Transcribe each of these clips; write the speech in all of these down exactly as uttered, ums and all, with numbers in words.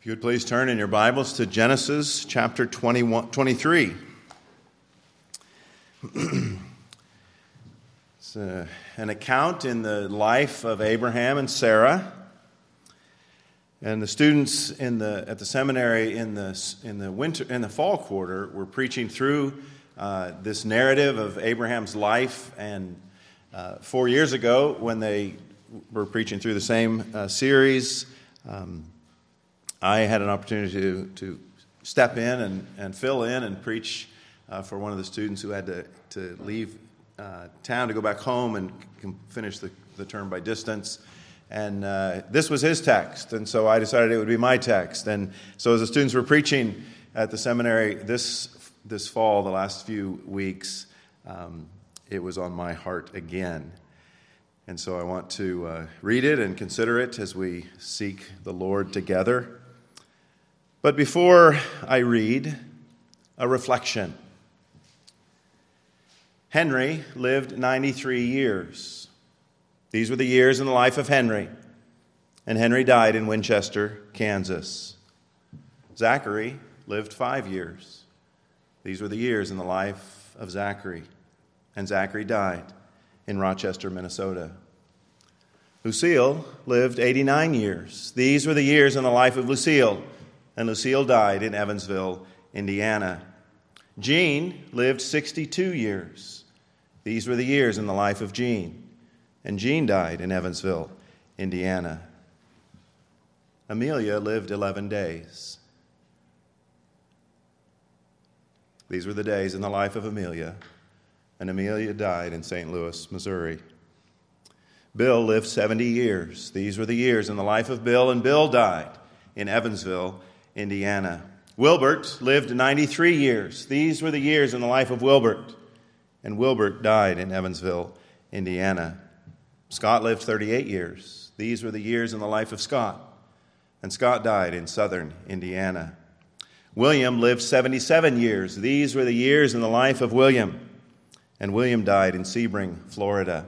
If you would please turn in your Bibles to Genesis chapter twenty-one, twenty-three. It's a, an account in the life of Abraham and Sarah. And the students in the at the seminary in the in the winter in the fall quarter were preaching through uh, this narrative of Abraham's life. And uh, four years ago, when they were preaching through the same uh, series, um, I had an opportunity to, to step in and, and fill in and preach uh, for one of the students who had to, to leave uh, town to go back home and finish the, the term by distance. And uh, this was his text, and so I decided it would be my text. And so as the students were preaching at the seminary this this fall, the last few weeks, um, it was on my heart again. And so I want to uh, read it and consider it as we seek the Lord together. But before I read, a reflection. Henry lived ninety-three years. These were the years in the life of Henry. And Henry died in Winchester, Kansas. Zachary lived five years. These were the years in the life of Zachary. And Zachary died in Rochester, Minnesota. Lucille lived eighty-nine years. These were the years in the life of Lucille. And Lucille died in Evansville, Indiana. Jean lived sixty-two years. These were the years in the life of Jean. And Jean died in Evansville, Indiana. Amelia lived eleven days. These were the days in the life of Amelia. And Amelia died in Saint Louis, Missouri. Bill lived seventy years. These were the years in the life of Bill, and Bill died in Evansville, Indiana. Wilbert lived ninety-three years. These were the years in the life of Wilbert. And Wilbert died in Evansville, Indiana. Scott lived thirty-eight years. These were the years in the life of Scott. And Scott died in southern Indiana. William lived seventy-seven years. These were the years in the life of William. And William died in Sebring, Florida.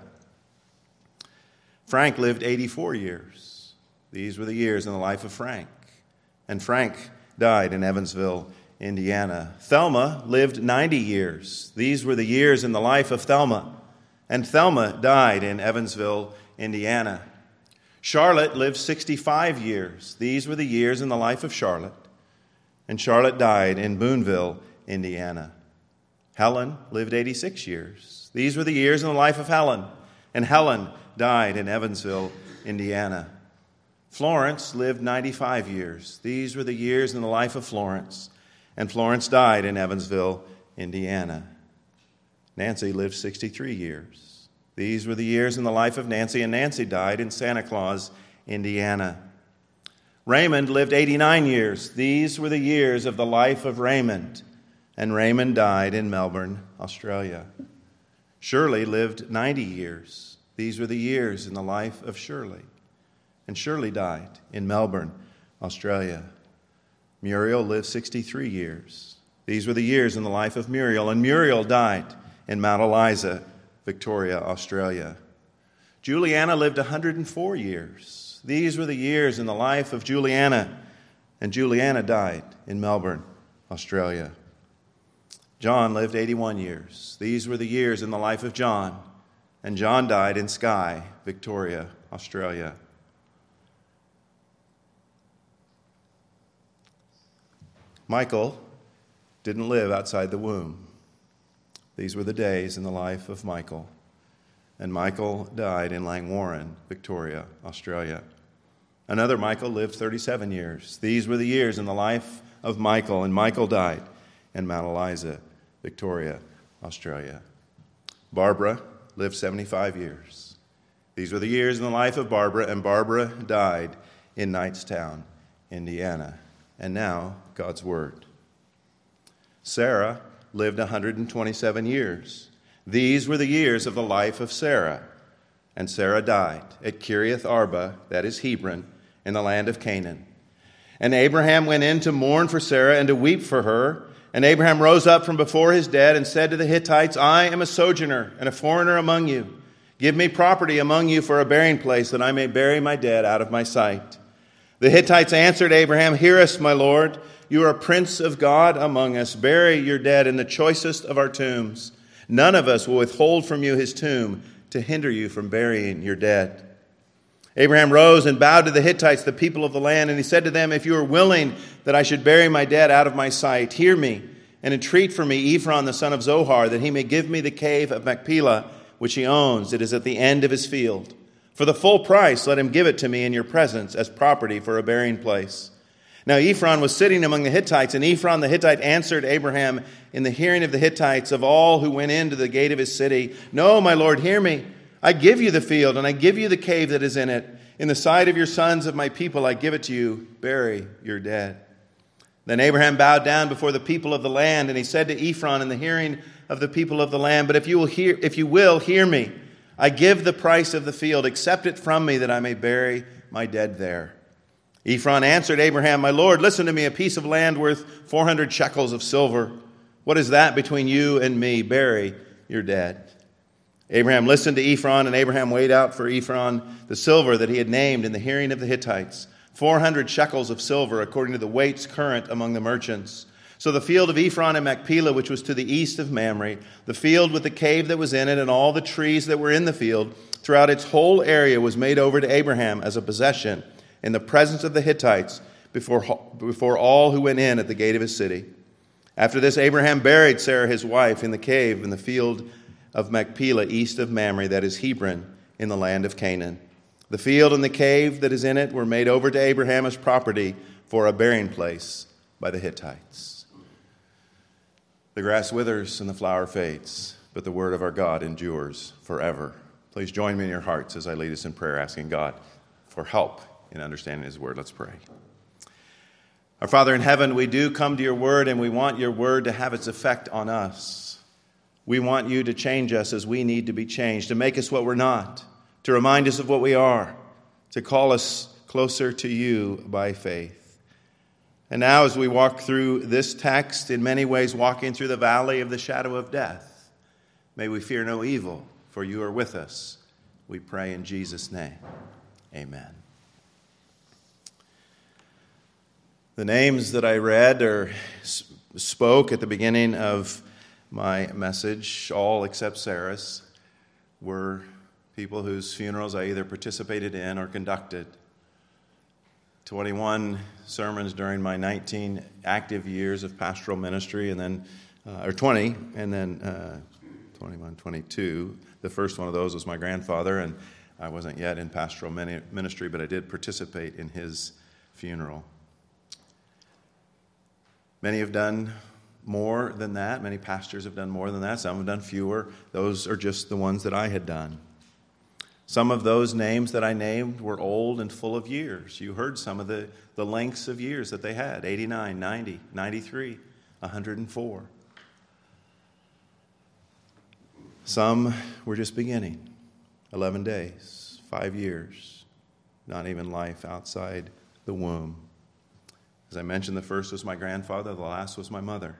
Frank lived eighty-four years. These were the years in the life of Frank. And Frank died in Evansville, Indiana. Thelma lived ninety years. These were the years in the life of Thelma. And Thelma died in Evansville, Indiana. Charlotte lived sixty-five years. These were the years in the life of Charlotte. And Charlotte died in Boonville, Indiana. Helen lived eighty-six years. These were the years in the life of Helen. And Helen died in Evansville, Indiana. Florence lived ninety-five years. These were the years in the life of Florence. And Florence died in Evansville, Indiana. Nancy lived sixty-three years. These were the years in the life of Nancy, and Nancy died in Santa Claus, Indiana. Raymond lived eighty-nine years. These were the years of the life of Raymond, and Raymond died in Melbourne, Australia. Shirley lived ninety years. These were the years in the life of Shirley, and Shirley died in Melbourne, Australia. Muriel lived sixty-three years. These were the years in the life of Muriel, and Muriel died in Mount Eliza, Victoria, Australia. Juliana lived one hundred four years. These were the years in the life of Juliana, and Juliana died in Melbourne, Australia. John lived eighty-one years. These were the years in the life of John, and John died in Skye, Victoria, Australia. Michael didn't live outside the womb. These were the days in the life of Michael. And Michael died in Langwarrin, Victoria, Australia. Another Michael lived thirty-seven years. These were the years in the life of Michael, and Michael died in Mount Eliza, Victoria, Australia. Barbara lived seventy-five years. These were the years in the life of Barbara, and Barbara died in Knightstown, Indiana. And now, God's Word. Sarah lived one hundred twenty-seven years. These were the years of the life of Sarah. And Sarah died at Kiriath Arba, that is Hebron, in the land of Canaan. And Abraham went in to mourn for Sarah and to weep for her. And Abraham rose up from before his dead and said to the Hittites, I am a sojourner and a foreigner among you. Give me property among you for a burying place, that I may bury my dead out of my sight. The Hittites answered Abraham, "Hear us, my lord. You are a prince of God among us. Bury your dead in the choicest of our tombs. None of us will withhold from you his tomb to hinder you from burying your dead." Abraham rose and bowed to the Hittites, the people of the land, and he said to them, "If you are willing that I should bury my dead out of my sight, hear me and entreat for me Ephron the son of Zohar, that he may give me the cave of Machpelah, which he owns. It is at the end of his field. For the full price, let him give it to me in your presence as property for a burying place." Now Ephron was sitting among the Hittites, and Ephron the Hittite answered Abraham in the hearing of the Hittites, of all who went into the gate of his city, "No, my lord, hear me. I give you the field, and I give you the cave that is in it. In the sight of your sons of my people, I give it to you. Bury your dead." Then Abraham bowed down before the people of the land, and he said to Ephron in the hearing of the people of the land, "But if you will hear, if you will hear me, I give the price of the field. Accept it from me, that I may bury my dead there." Ephron answered Abraham, "My lord, listen to me. A piece of land worth four hundred shekels of silver. What is that between you and me? Bury your dead." Abraham listened to Ephron, and Abraham weighed out for Ephron the silver that he had named in the hearing of the Hittites, four hundred shekels of silver, according to the weights current among the merchants. So the field of Ephron and Machpelah, which was to the east of Mamre, the field with the cave that was in it, and all the trees that were in the field, throughout its whole area, was made over to Abraham as a possession in the presence of the Hittites before, before all who went in at the gate of his city. After this, Abraham buried Sarah his wife in the cave in the field of Machpelah, east of Mamre, that is Hebron, in the land of Canaan. The field and the cave that is in it were made over to Abraham as property for a burying place by the Hittites. The grass withers and the flower fades, but the word of our God endures forever. Please join me in your hearts as I lead us in prayer, asking God for help in understanding his word. Let's pray. Our Father in heaven, we do come to your word, and we want your word to have its effect on us. We want you to change us as we need to be changed, to make us what we're not, to remind us of what we are, to call us closer to you by faith. And now as we walk through this text, in many ways walking through the valley of the shadow of death, may we fear no evil, for you are with us. We pray in Jesus' name. Amen. The names that I read or spoke at the beginning of my message, all except Sarah's, were people whose funerals I either participated in or conducted. twenty-one sermons during my nineteen active years of pastoral ministry, and then, uh, or twenty, and then uh, twenty-one, twenty-two. The first one of those was my grandfather, and I wasn't yet in pastoral ministry, but I did participate in his funeral. Many have done more than that. Many pastors have done more than that. Some have done fewer. Those are just the ones that I had done. Some of those names that I named were old and full of years. You heard some of the, the lengths of years that they had: eighty-nine, ninety, ninety-three, one hundred four. Some were just beginning. eleven days, five years, not even life outside the womb. As I mentioned, the first was my grandfather, the last was my mother.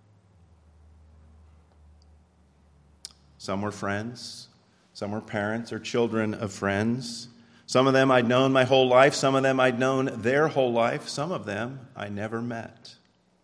Some were friends, some were parents or children of friends. Some of them I'd known my whole life, some of them I'd known their whole life, some of them I never met.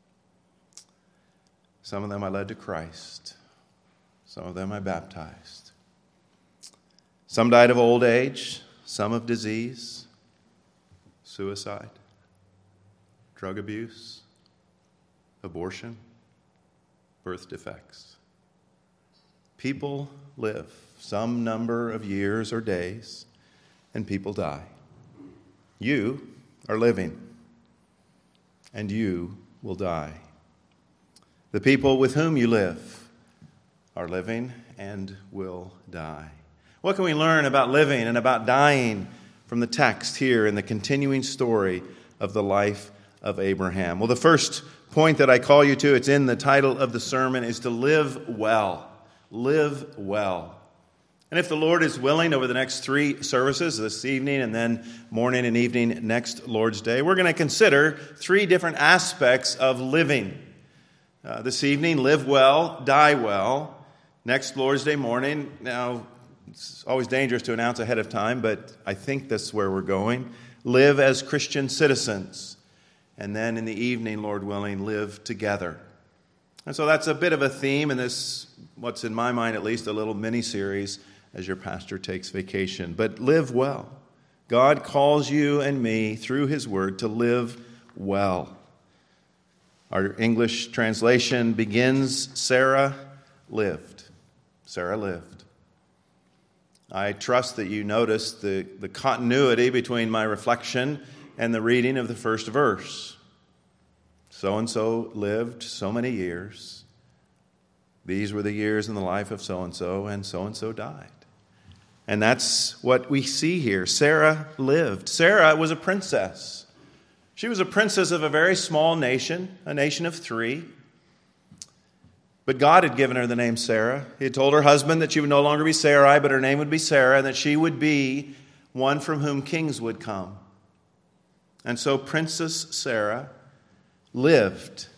Some of them I led to Christ, some of them I baptized. Some died of old age, some of disease, suicide, drug abuse, abortion, birth defects. People live some number of years or days, and people die. You are living, and you will die. The people with whom you live are living and will die. What can we learn about living and about dying from the text here in the continuing story of the life of Abraham? Well, the first point that I call you to, it's in the title of the sermon, is to live well. Live well. And if the Lord is willing, over the next three services, this evening and then morning and evening next Lord's Day, we're going to consider three different aspects of living. Uh, this evening, live well, die well. Next Lord's Day morning, now it's always dangerous to announce ahead of time, but I think that's where we're going. live as Christian citizens. And then in the evening, Lord willing, live together. And so that's a bit of a theme in this, what's in my mind at least, a little mini-series as your pastor takes vacation. But live well. God calls you and me through his word to live well. Our English translation begins, Sarah lived. Sarah lived. I trust that you noticed the, the continuity between my reflection and the reading of the first verse. So-and-so lived so many years. These were the years in the life of so-and-so, and so-and-so died. And that's what we see here. Sarah lived. Sarah was a princess. She was a princess of a very small nation, a nation of three. But God had given her the name Sarah. He had told her husband that she would no longer be Sarai, but her name would be Sarah, and that she would be one from whom kings would come. And so Princess Sarah lived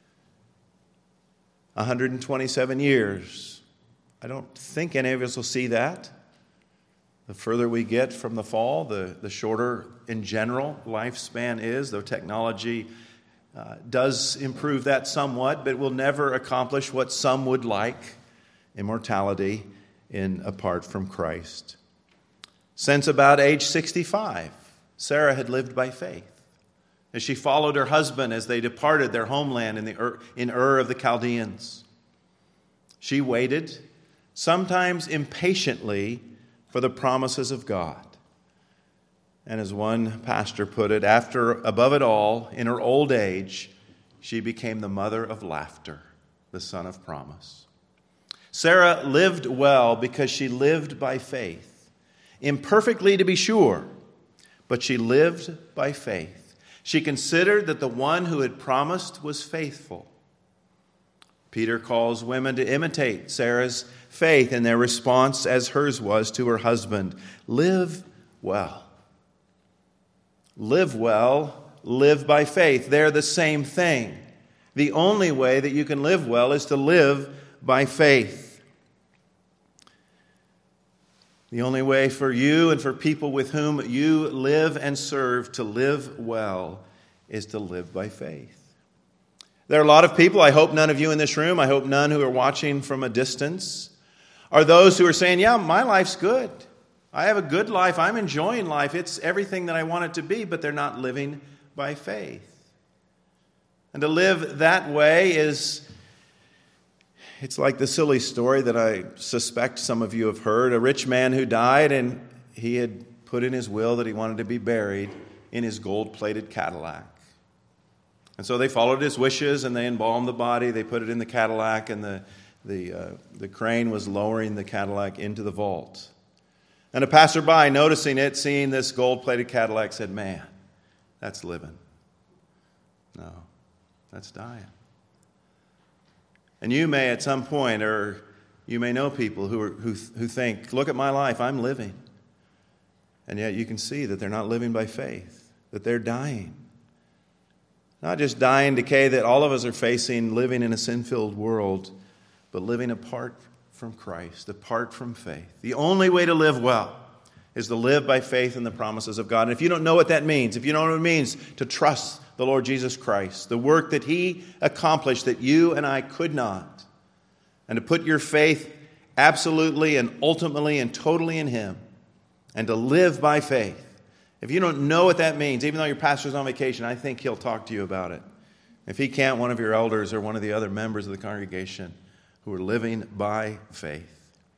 one hundred twenty-seven years. I don't think any of us will see that. The further we get from the fall, the, the shorter in general lifespan is, though technology uh, does improve that somewhat, but will never accomplish what some would like, immortality in apart from Christ. Since about age sixty-five, Sarah had lived by faith. As she followed her husband as they departed their homeland in, the Ur, in Ur of the Chaldeans. She waited, sometimes impatiently, for the promises of God. And as one pastor put it, after, above it all, in her old age, she became the mother of laughter, the son of promise. Sarah lived well because she lived by faith. Imperfectly, to be sure, but she lived by faith. She considered that the one who had promised was faithful. Peter calls women to imitate Sarah's faith in their response as hers was to her husband. Live well. Live well, live by faith. They're the same thing. The only way that you can live well is to live by faith. The only way for you and for people with whom you live and serve to live well is to live by faith. There are a lot of people, I hope none of you in this room, I hope none who are watching from a distance, are those who are saying, yeah, my life's good. I have a good life. I'm enjoying life. It's everything that I want it to be, but they're not living by faith. And to live that way is, it's like the silly story that I suspect some of you have heard. A rich man who died, and he had put in his will that he wanted to be buried in his gold-plated Cadillac. And so they followed his wishes, and they embalmed the body. They put it in the Cadillac, and the, the, uh, the crane was lowering the Cadillac into the vault. And a passerby, noticing it, seeing this gold-plated Cadillac, said, man, that's living. No, that's dying. And you may at some point, or you may know people who, are, who, who think, look at my life, I'm living. And yet you can see that they're not living by faith, that they're dying. Not just dying decay that all of us are facing, living in a sin-filled world, but living apart from Christ, apart from faith. The only way to live well is to live by faith in the promises of God. And if you don't know what that means, if you don't know what it means to trust the Lord Jesus Christ, the work that he accomplished that you and I could not, and to put your faith absolutely and ultimately and totally in him, and to live by faith. If you don't know what that means, even though your pastor's on vacation, I think he'll talk to you about it. If he can't, one of your elders or one of the other members of the congregation who are living by faith.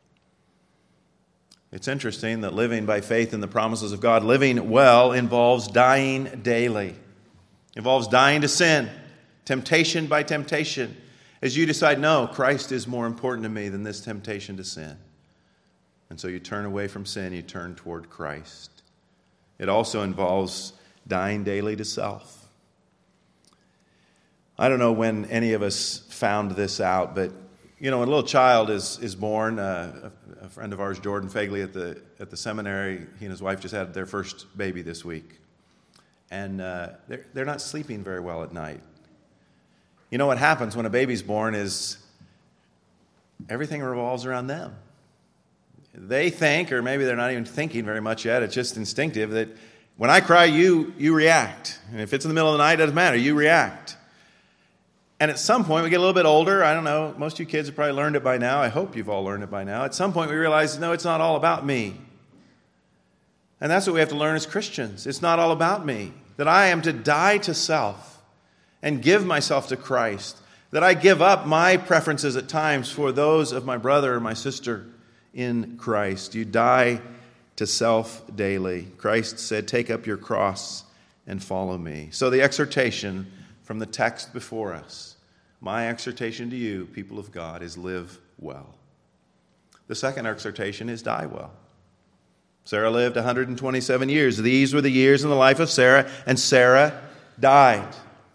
It's interesting that living by faith in the promises of God, living well, involves dying daily. Involves dying to sin, temptation by temptation. As you decide, no, Christ is more important to me than this temptation to sin. And so you turn away from sin, you turn toward Christ. It also involves dying daily to self. I don't know when any of us found this out, but you know, when a little child is is born, uh, a, a friend of ours, Jordan Fagley, at the at the seminary, he and his wife just had their first baby this week, and uh, they're they're not sleeping very well at night. You know what happens when a baby's born is everything revolves around them. They think, or maybe they're not even thinking very much yet, it's just instinctive, that When I cry, you, you react. And if it's in the middle of the night, it doesn't matter. You react. And at some point, we get a little bit older. I don't know. Most of you kids have probably learned it by now. I hope you've all learned it by now. At some point, we realize, no, it's not all about me. And that's what we have to learn as Christians. It's not all about me. That I am to die to self and give myself to Christ. That I give up my preferences at times for those of my brother or my sister in Christ. You die to self daily. Christ said, take up your cross and follow me. So the exhortation from the text before us, my exhortation to you, people of God, is live well. The second exhortation is die well. Sarah lived one hundred twenty-seven years. These were the years in the life of Sarah, and Sarah died.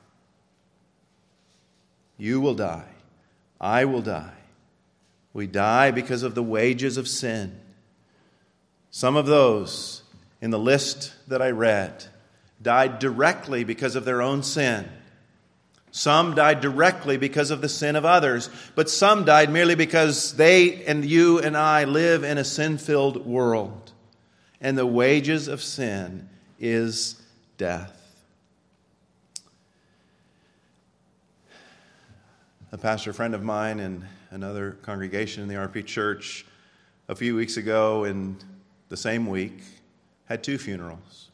You will die. I will die. We die because of the wages of sin. Some of those in the list that I read died directly because of their own sin. Some died directly because of the sin of others, but some died merely because they and you and I live in a sin-filled world. And the wages of sin is death. A pastor friend of mine in another congregation in the R P Church a few weeks ago in the same week had two funerals,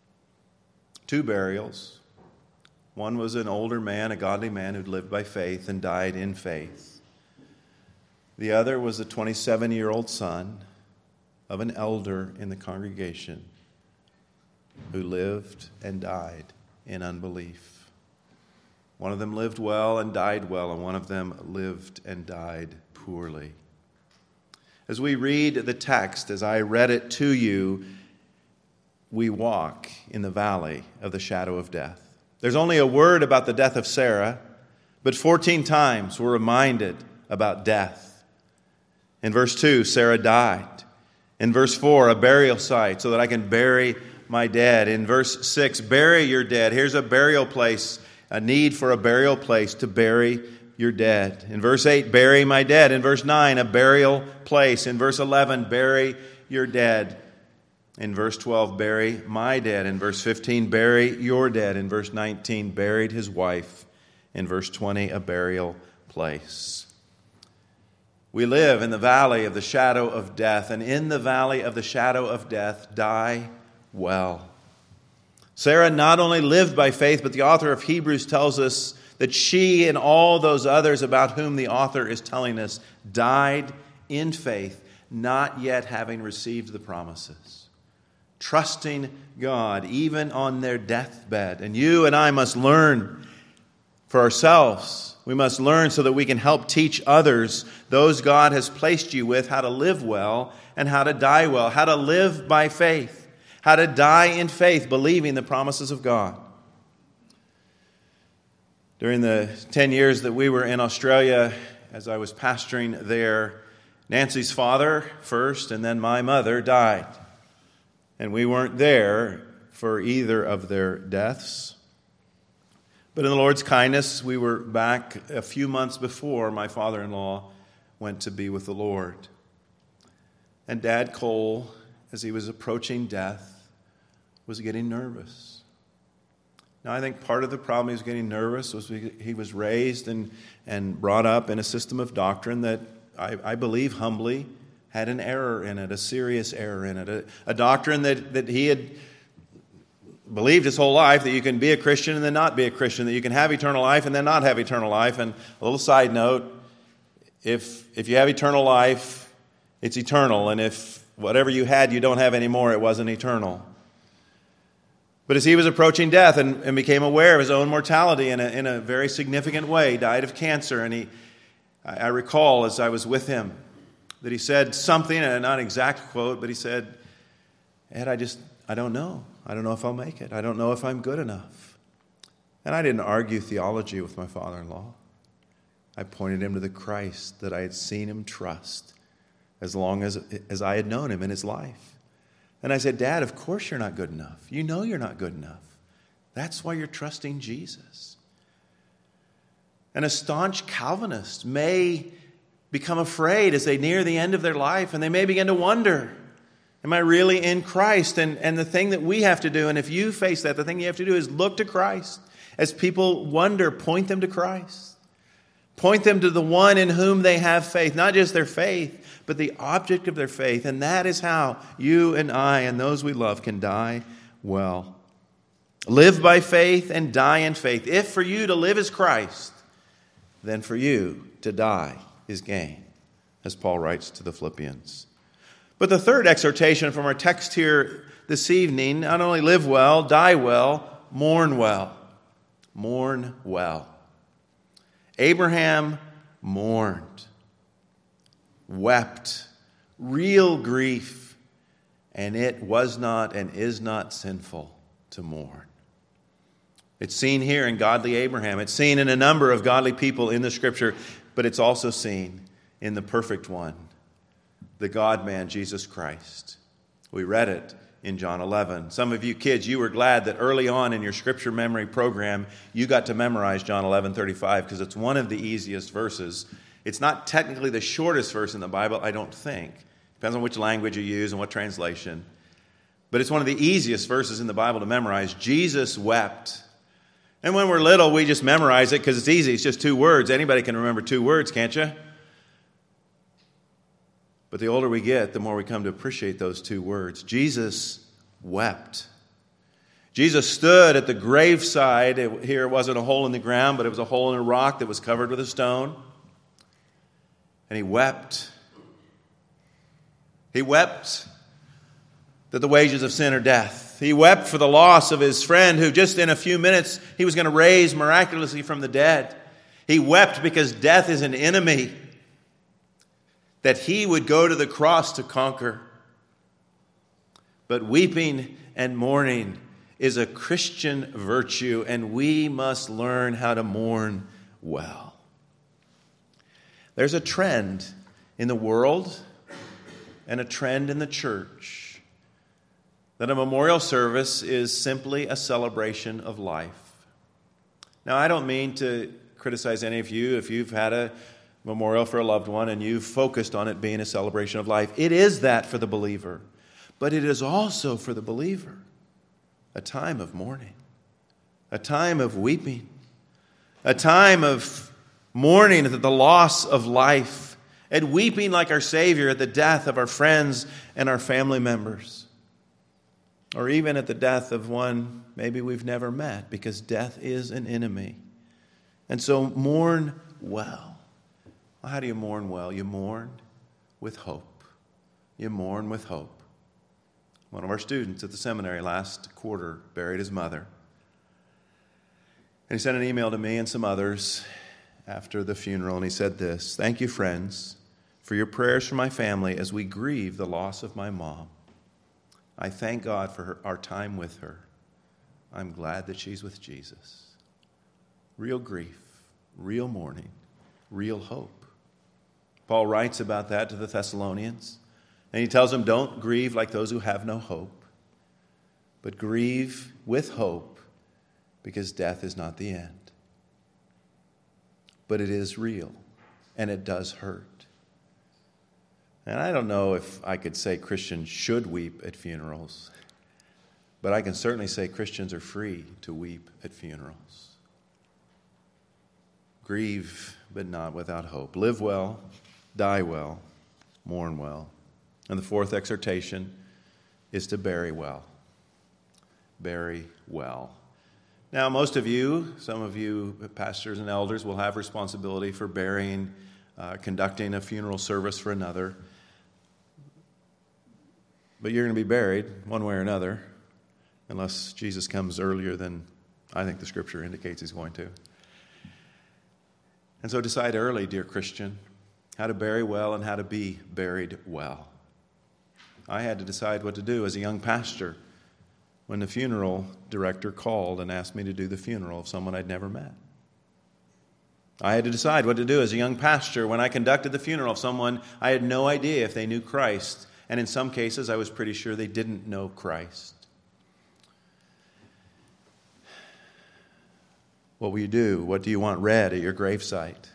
two burials. One was an older man, a godly man who'd lived by faith and died in faith. The other was a twenty-seven-year-old son of an elder in the congregation who lived and died in unbelief. One of them lived well and died well, and one of them lived and died poorly. As we read the text, as I read it to you, we walk in the valley of the shadow of death. There's only a word about the death of Sarah, but fourteen times we're reminded about death. In verse two, Sarah died. In verse four, a burial site so that I can bury my dead. In verse six, bury your dead. Here's a burial place, a need for a burial place to bury your dead. In verse eight, bury my dead. In verse nine, a burial place. In verse eleven, bury your dead. In verse twelve, bury my dead. In verse fifteen, bury your dead. In verse nineteen, buried his wife. In verse twenty, a burial place. We live in the valley of the shadow of death, and in the valley of the shadow of death, die well. Sarah not only lived by faith, but the author of Hebrews tells us that she and all those others about whom the author is telling us died in faith, not yet having received the promises, trusting God even on their deathbed. And you and I must learn for ourselves. We must learn so that we can help teach others, those God has placed you with, how to live well and how to die well, how to live by faith, how to die in faith, believing the promises of God. During the ten years that we were in Australia, as I was pastoring there, Nancy's father first and then my mother died. And we weren't there for either of their deaths. But in the Lord's kindness, we were back a few months before my father-in-law went to be with the Lord. And Dad Cole, as he was approaching death, was getting nervous. Now, I think part of the problem he was getting nervous was he was raised and, and brought up in a system of doctrine that I, I believe humbly had an error in it, a serious error in it, a, a doctrine that, that he had believed his whole life, that you can be a Christian and then not be a Christian, that you can have eternal life and then not have eternal life. And a little side note, if if you have eternal life, it's eternal. And if whatever you had you don't have anymore, it wasn't eternal. But as he was approaching death and, and became aware of his own mortality in a, in a very significant way, he died of cancer. And he, I, I recall as I was with him that he said something, and not an exact quote, but he said, Ed, I just, I don't know. I don't know if I'll make it. I don't know if I'm good enough. And I didn't argue theology with my father-in-law. I pointed him to the Christ that I had seen him trust as long as, as I had known him in his life. And I said, Dad, of course you're not good enough. You know you're not good enough. That's why you're trusting Jesus. And a staunch Calvinist may become afraid as they near the end of their life, and they may begin to wonder, Am I really in Christ? And, and the thing that we have to do, and if you face that, the thing you have to do is look to Christ. As people wonder, point them to Christ. Point them to the one in whom they have faith. Not just their faith, but the object of their faith. And that is how you and I and those we love can die well. Live by faith and die in faith. If for you to live is Christ, then for you to die is gain, as Paul writes to the Philippians. But the third exhortation from our text here this evening, not only live well, die well, mourn well. Mourn well. Abraham mourned, wept, real grief, and it was not and is not sinful to mourn. It's seen here in godly Abraham. It's seen in a number of godly people in the Scripture, but it's also seen in the perfect one, the God-man, Jesus Christ. We read it in John eleven. Some of you kids, you were glad that early on in your Scripture memory program, you got to memorize John eleven thirty-five because it's one of the easiest verses. It's not technically the shortest verse in the Bible, I don't think. Depends on which language you use and what translation. But it's one of the easiest verses in the Bible to memorize. Jesus wept. And when we're little, we just memorize it because it's easy. It's just two words. Anybody can remember two words, can't you? But the older we get, the more we come to appreciate those two words. Jesus wept. Jesus stood at the graveside. It, here it wasn't a hole in the ground, but it was a hole in a rock that was covered with a stone. And he wept. He wept that the wages of sin are death. He wept for the loss of his friend who just in a few minutes he was going to raise miraculously from the dead. He wept because death is an enemy that he would go to the cross to conquer. But weeping and mourning is a Christian virtue, and we must learn how to mourn well. There's a trend in the world and a trend in the church that a memorial service is simply a celebration of life. Now, I don't mean to criticize any of you if you've had a memorial for a loved one and you've focused on it being a celebration of life. It is that for the believer, but it is also for the believer a time of mourning, a time of weeping, a time of mourning at the loss of life, and weeping like our Savior at the death of our friends and our family members, or even at the death of one maybe we've never met, because death is an enemy. And so mourn well. Well, how do you mourn well? You mourn with hope. You mourn with hope. One of our students at the seminary last quarter buried his mother. And he sent an email to me and some others after the funeral, and he said this: "Thank you, friends, for your prayers for my family as we grieve the loss of my mom. I thank God for her, our time with her. I'm glad that she's with Jesus." Real grief, real mourning, real hope. Paul writes about that to the Thessalonians. And he tells them, don't grieve like those who have no hope, but grieve with hope, because death is not the end. But it is real, and it does hurt. And I don't know if I could say Christians should weep at funerals, but I can certainly say Christians are free to weep at funerals. Grieve, but not without hope. Live well, die well, mourn well. And the fourth exhortation is to bury well. Bury well. Now, most of you, some of you pastors and elders, will have responsibility for burying, uh, conducting a funeral service for another. But you're going to be buried one way or another, unless Jesus comes earlier than I think the Scripture indicates he's going to. And so decide early, dear Christian, how to bury well and how to be buried well. I had to decide what to do as a young pastor when the funeral director called and asked me to do the funeral of someone I'd never met. I had to decide what to do as a young pastor when I conducted the funeral of someone I had no idea if they knew Christ, and in some cases I was pretty sure they didn't know Christ. What will you do? What do you want read at your gravesite?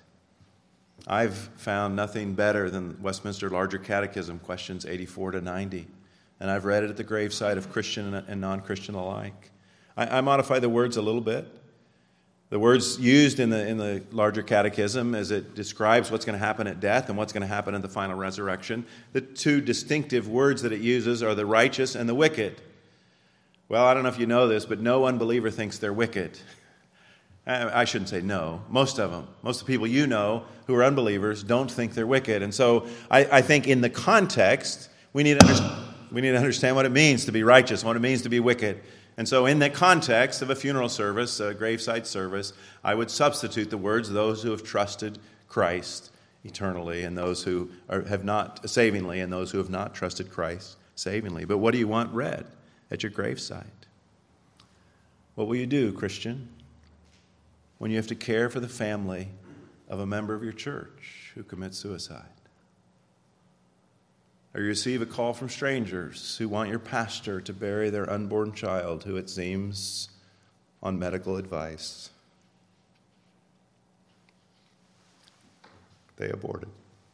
I've found nothing better than Westminster Larger Catechism, questions eighty-four to ninety. and I've read it at the graveside of Christian and non-Christian alike. I, I modify the words a little bit. The words used in the in the larger catechism as it describes what's going to happen at death and what's going to happen in the final resurrection. The two distinctive words that it uses are the righteous and the wicked. Well, I don't know if you know this, but no unbeliever thinks they're wicked. I shouldn't say no. Most of them, most of the people you know who are unbelievers don't think they're wicked. And so I, I think in the context, we need, to understand, we need to understand what it means to be righteous, what it means to be wicked. And so in the context of a funeral service, a graveside service, I would substitute the words, those who have trusted Christ eternally and those who are, have not, savingly, and those who have not trusted Christ savingly. But what do you want read at your graveside? What will you do, Christian, when you have to care for the family of a member of your church who commits suicide? Or you receive a call from strangers who want your pastor to bury their unborn child who, it seems, on medical advice, they aborted.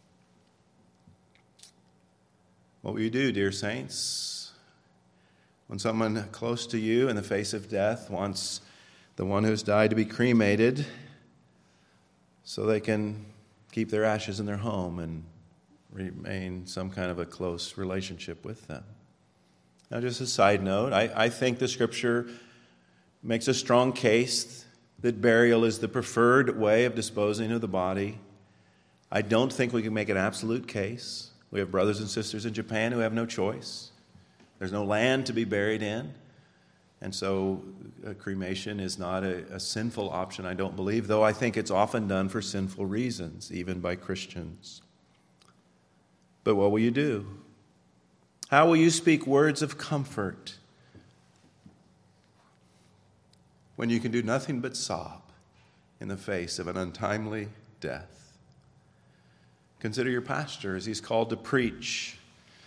What will you do, dear saints, when someone close to you in the face of death wants the one who's died to be cremated so they can keep their ashes in their home and remain some kind of a close relationship with them? Now, just a side note, I, I think the Scripture makes a strong case that burial is the preferred way of disposing of the body. I don't think we can make an absolute case. We have brothers and sisters in Japan who have no choice. There's no land to be buried in. And so uh, cremation is not a, a sinful option, I don't believe, though I think it's often done for sinful reasons, even by Christians. But what will you do? How will you speak words of comfort when you can do nothing but sob in the face of an untimely death? Consider your pastor as he's called to preach.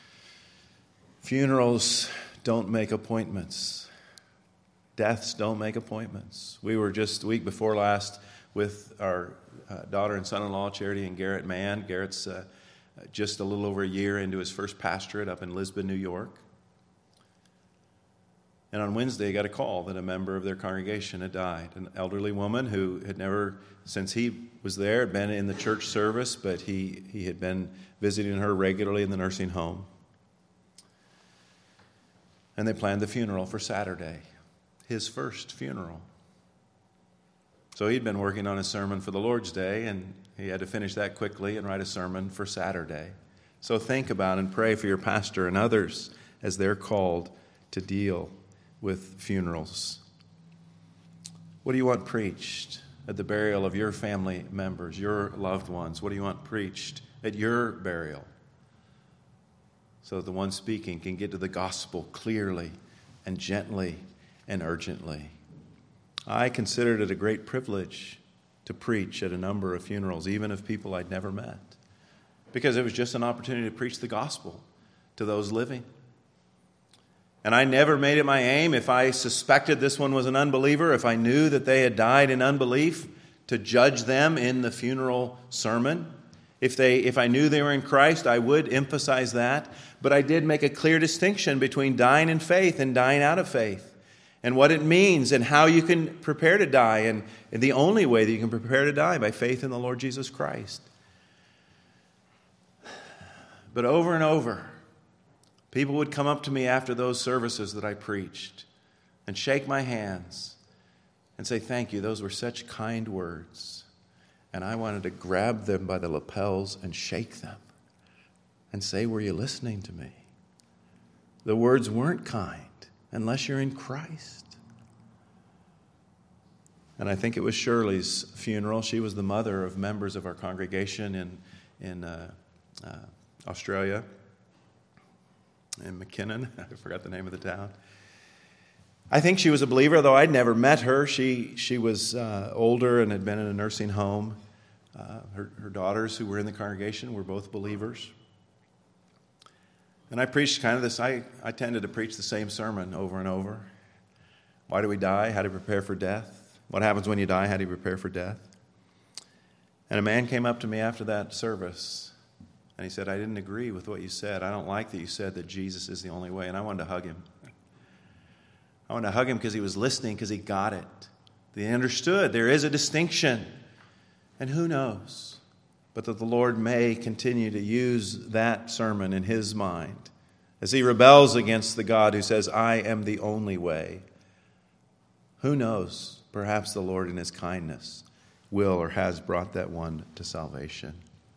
Funerals don't make appointments. Deaths don't make appointments. We were just the week before last with our uh, daughter and son-in-law, Charity and Garrett Mann. Garrett's uh, just a little over a year into his first pastorate up in Lisbon, New York. And on Wednesday, he got a call that a member of their congregation had died, an elderly woman who had never, since he was there, had been in the church service, but he, he had been visiting her regularly in the nursing home. And they planned the funeral for Saturday, his first funeral. So he'd been working on a sermon for the Lord's Day, and he had to finish that quickly and write a sermon for Saturday. So think about and pray for your pastor and others as they're called to deal with funerals. What do you want preached at the burial of your family members, your loved ones? What do you want preached at your burial, so that the one speaking can get to the gospel clearly and gently and urgently? I considered it a great privilege to preach at a number of funerals, even of people I'd never met, because it was just an opportunity to preach the gospel to those living. And I never made it my aim, if I suspected this one was an unbeliever, if I knew that they had died in unbelief, to judge them in the funeral sermon. If they, if I knew they were in Christ, I would emphasize that. But I did make a clear distinction between dying in faith and dying out of faith, and what it means and how you can prepare to die, and the only way that you can prepare to die, by faith in the Lord Jesus Christ. But over and over, people would come up to me after those services that I preached and shake my hands and say, "Thank you, those were such kind words." And I wanted to grab them by the lapels and shake them and say, "Were you listening to me?" The words weren't kind unless you're in Christ. And I think it was Shirley's funeral. She was the mother of members of our congregation in, in uh, uh, Australia, in McKinnon. I forgot the name of the town. I think she was a believer, though I'd never met her. She she was uh, older and had been in a nursing home. Uh, her, her daughters, who were in the congregation, were both believers. And I preached kind of this, I, I tended to preach the same sermon over and over. Why do we die? How to prepare for death? What happens when you die? How do you prepare for death? And a man came up to me after that service And he said, I didn't agree with what you said. I don't like that you said that Jesus is the only way. And I wanted to hug him. I wanted to hug him because he was listening, because he got it. He understood there is a distinction. And who knows, but that the Lord may continue to use that sermon in his mind as he rebels against the God who says, I am the only way. Who knows, perhaps the Lord in his kindness will or has brought that one to salvation.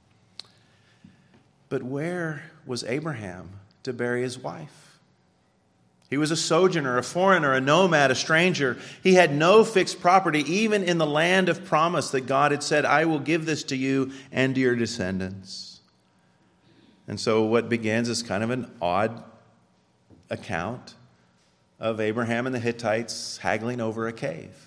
But where was Abraham to bury his wife? He was a sojourner, a foreigner, a nomad, a stranger. He had no fixed property, even in the land of promise that God had said, I will give this to you and to your descendants. And so what begins is kind of an odd account of Abraham and the Hittites haggling over a cave.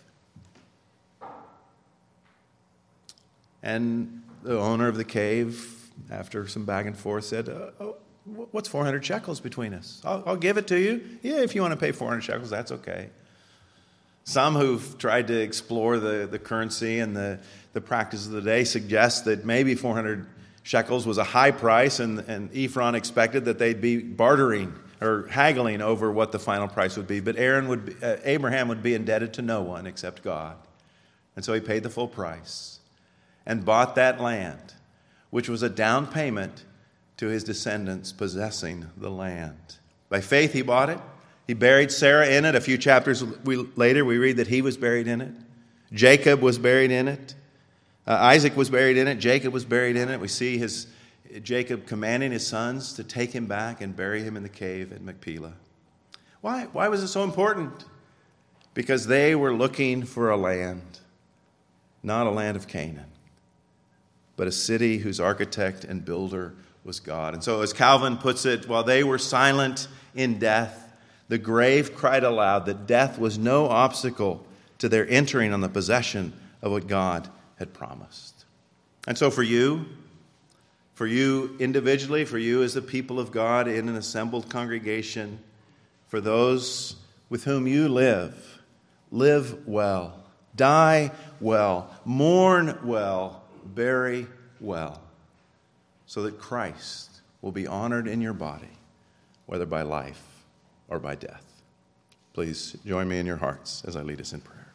And the owner of the cave, after some back and forth, said, oh, what's four hundred shekels between us? I'll, I'll give it to you. Yeah, if you want to pay four hundred shekels, that's okay. Some who've tried to explore the, the currency and the, the practice of the day suggest that maybe four hundred shekels was a high price, and, and Ephron expected that they'd be bartering or haggling over what the final price would be. But Aaron would be, uh, Abraham would be indebted to no one except God. And so he paid the full price and bought that land, which was a down payment to his descendants possessing the land. By faith he bought it. He buried Sarah in it. A few chapters later we read that he was buried in it. Jacob was buried in it. Uh, Isaac was buried in it. Jacob was buried in it. We see his Jacob commanding his sons to take him back and bury him in the cave at Machpelah. Why? Why was it so important? Because they were looking for a land, not a land of Canaan, but a city whose architect and builder was God. And so as Calvin puts it, while they were silent in death, the grave cried aloud that death was no obstacle to their entering on the possession of what God had promised. And so for you, for you individually, for you as the people of God in an assembled congregation, for those with whom you live, live well, die well, mourn well, bury well, so that Christ will be honored in your body, whether by life or by death. Please join me in your hearts as I lead us in prayer.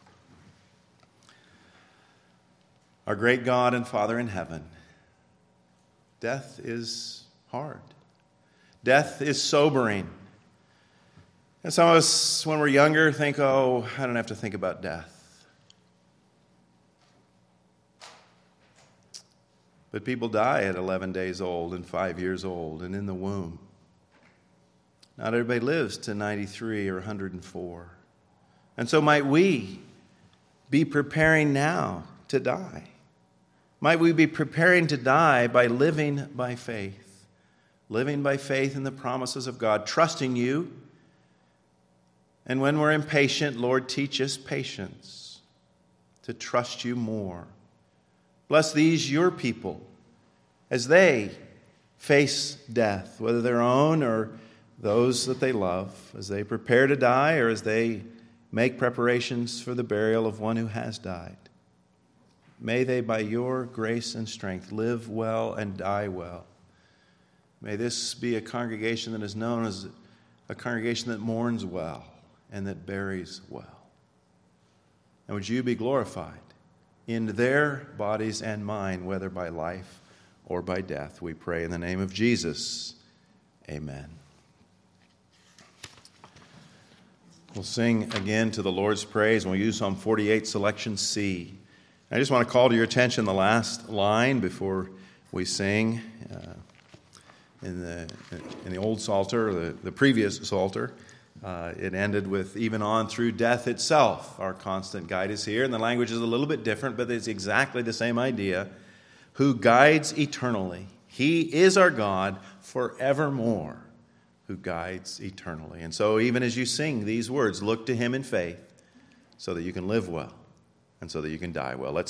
Our great God and Father in heaven, death is hard. Death is sobering. And some of us, when we're younger, think, oh, I don't have to think about death. But people die at eleven days old and five years old and in the womb. Not everybody lives to ninety-three or one hundred four. And so might we be preparing now to die? Might we be preparing to die by living by faith? Living by faith in the promises of God, trusting you. And when we're impatient, Lord, teach us patience to trust you more. Bless these, your people, as they face death, whether their own or those that they love, as they prepare to die or as they make preparations for the burial of one who has died. May they, by your grace and strength, live well and die well. May this be a congregation that is known as a congregation that mourns well and that buries well. And would you be glorified in their bodies and mine, whether by life or by death. We pray in the name of Jesus. Amen. We'll sing again to the Lord's praise, and we'll use Psalm forty-eight, selection C. I just want to call to your attention the last line before we sing. Uh, in the in the old Psalter, the, the previous Psalter, Uh, it ended with, even on through death itself, our constant guide is here. And the language is a little bit different, but it's exactly the same idea. Who guides eternally. He is our God forevermore, who guides eternally. And so even as you sing these words, look to him in faith so that you can live well and so that you can die well. Let's